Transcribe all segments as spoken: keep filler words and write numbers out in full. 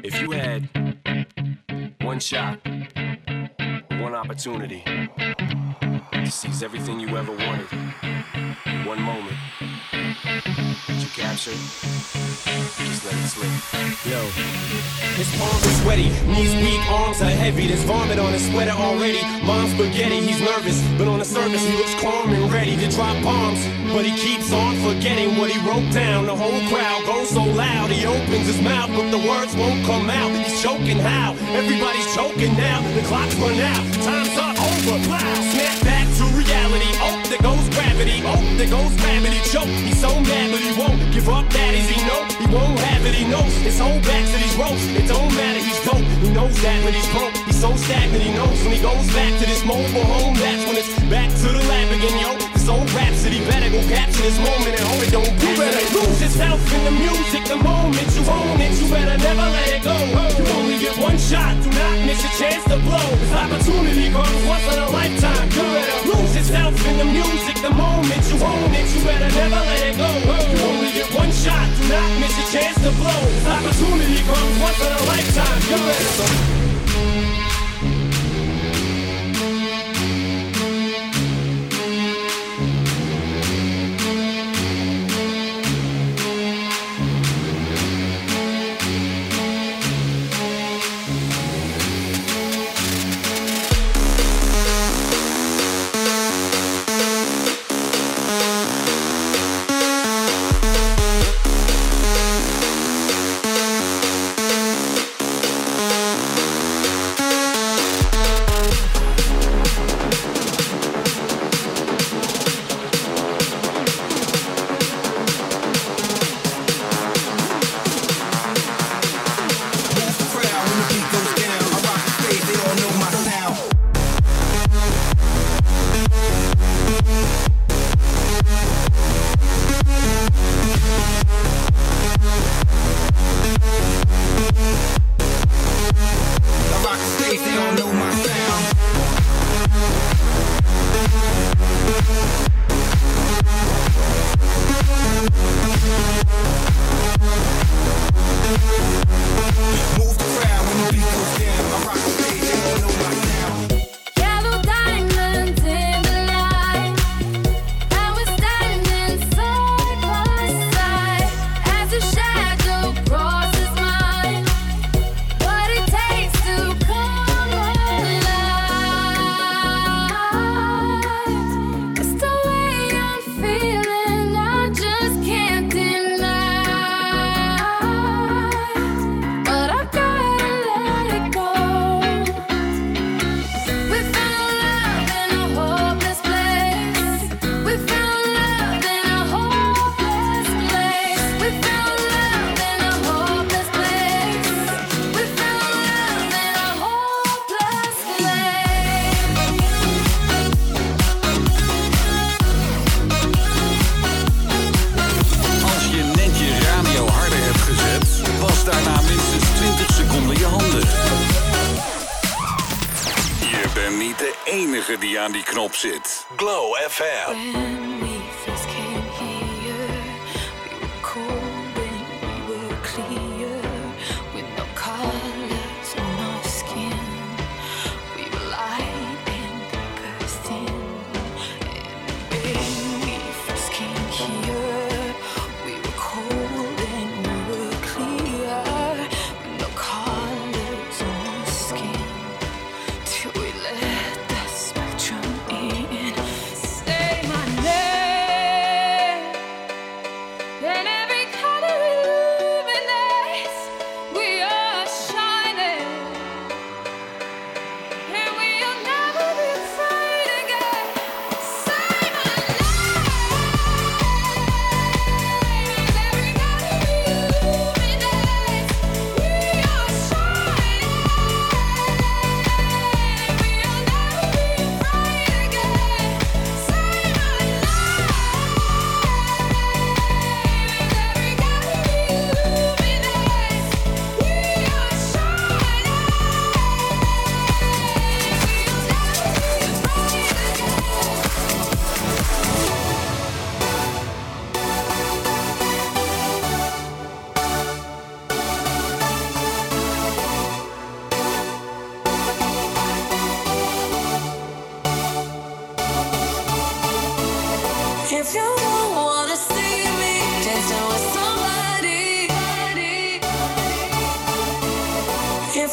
If you had one shot, one opportunity to seize everything you ever wanted, one moment that you captured, just let it slip. Yo, his palms are sweaty, knees weak, arms are heavy. There's vomit on his sweater already. Mom's spaghetti, he's nervous, but on the surface he looks calm and ready to drop bombs. But he keeps on forgetting what he wrote down. The whole crowd goes so loud, he opens his mouth, but the words won't come out. He's choking how? Everybody's choking now. The clock's run out, time's up, over. Wow. Snap back to reality. Oh, there goes gravity. Oh, there goes gravity. Choke. He's so mad, but he won't give up. That is he know he won't have it. He knows his whole back to these ropes. It don't matter. He's dope. He knows that, but he's broke. He's so stagnant. He knows when he goes back to this mobile home. That's when it's back to the lab again, yo. This old rhapsody better go capture this moment and hope it don't pass. You better lose yourself in the music. The moment you own it, you better never let it go. You only get one shot. Do not miss your chance to blow. This opportunity comes once in a lifetime. You better lose yourself in the music. The moment you own it, you better never let it go. You only get one shot. Do not miss your chance to blow. This opportunity comes once in a lifetime. You better. Die aan die knop zit. Glow F M. When we first came here, we were cold and we were clear, with no colors on our skin. We were light and deeper thin. And when we first came here, we were cold and we were clear, with no colors on our skin. Till we let the spectrum in. Say my name.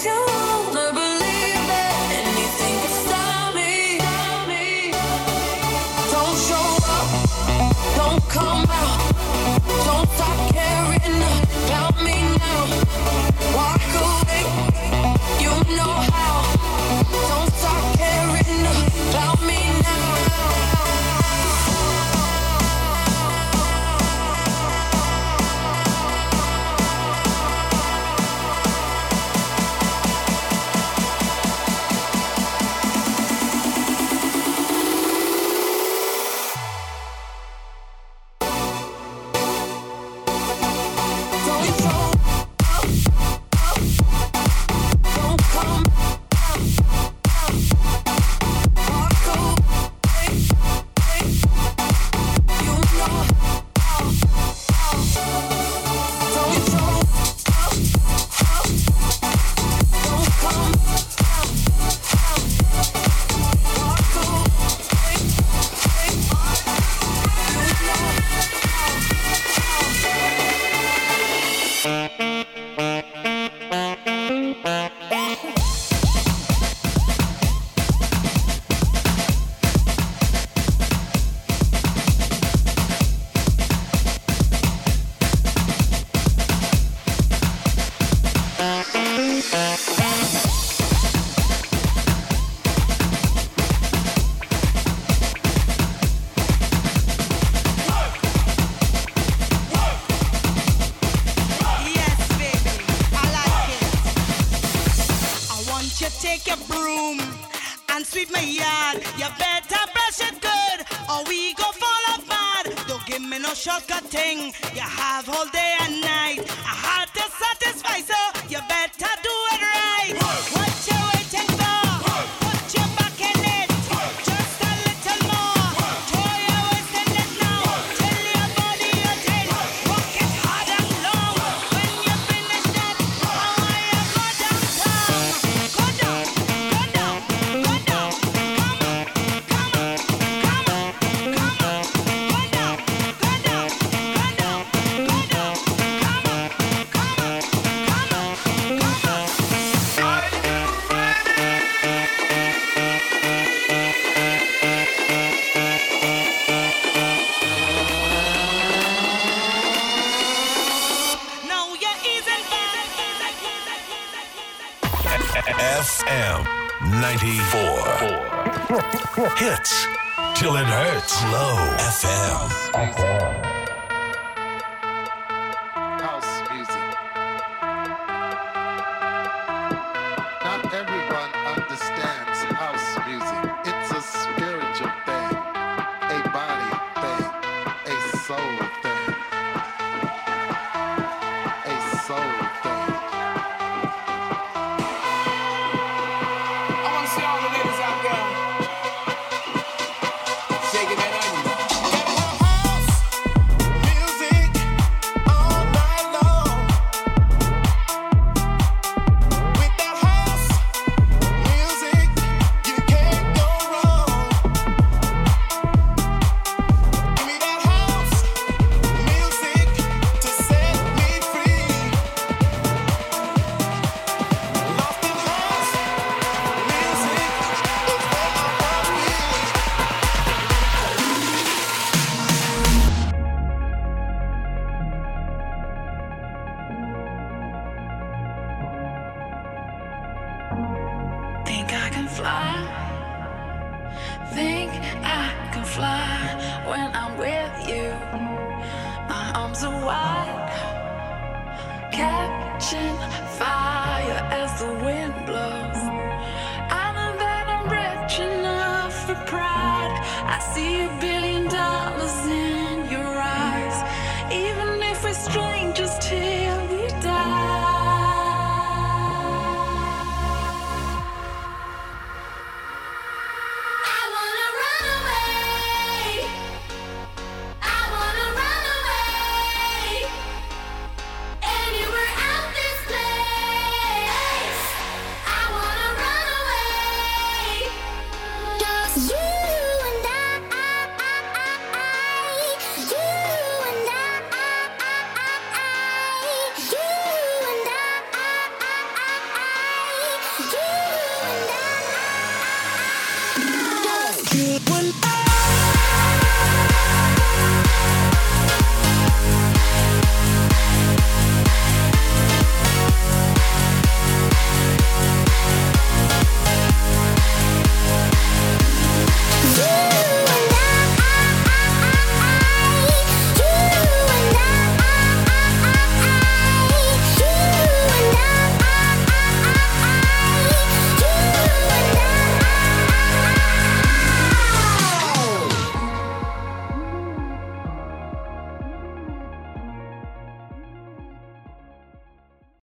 F M ninety-four. Hits till it hurts. Glow F M. House music. Not everyone understands house music. It's a spiritual thing, a body thing, a soul thing, a soul thing. I want to see all the ladies out there shaking that onion. Think I can fly. Think I can fly when I'm with you. My arms are wide, catching fire as the wind blows. I know that I'm rich enough for pride. I see a billion dollars in your eyes, even if we're strangers till we die. Anywhere out this place. Yeah.